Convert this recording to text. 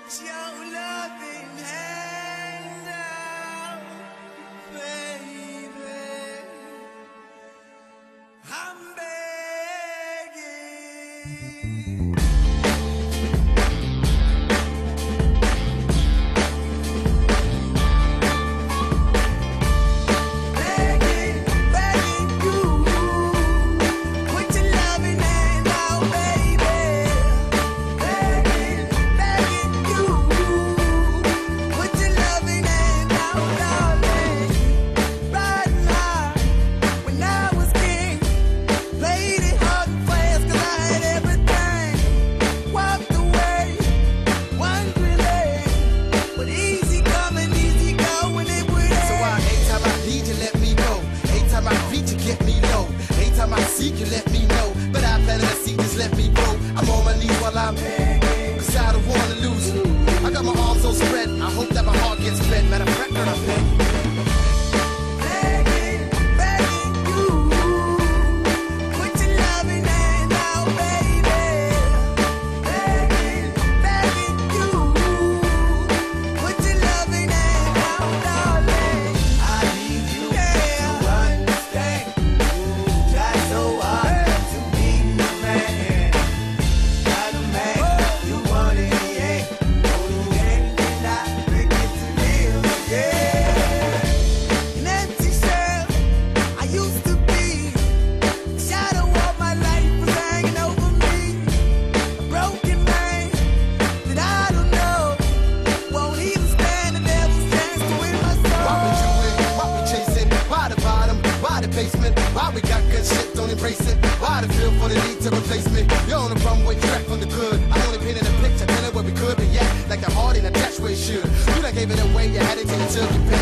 Put your loving hand out, baby. I'm begging. You let me know, but I better see, just let me go. I'm on my knees while I'm begging, cause I don't wanna lose you. I got my arms so spread, I hope that my heart gets fed. Matter of fact, I'm begging. Why we got good shit, don't embrace it? Why the feel for the need to replace me? You're on the runway track from the good. I only painted a picture, telling where we could be at. Like the heart in a dash where it should. You done gave it away, you had it till you took your pick.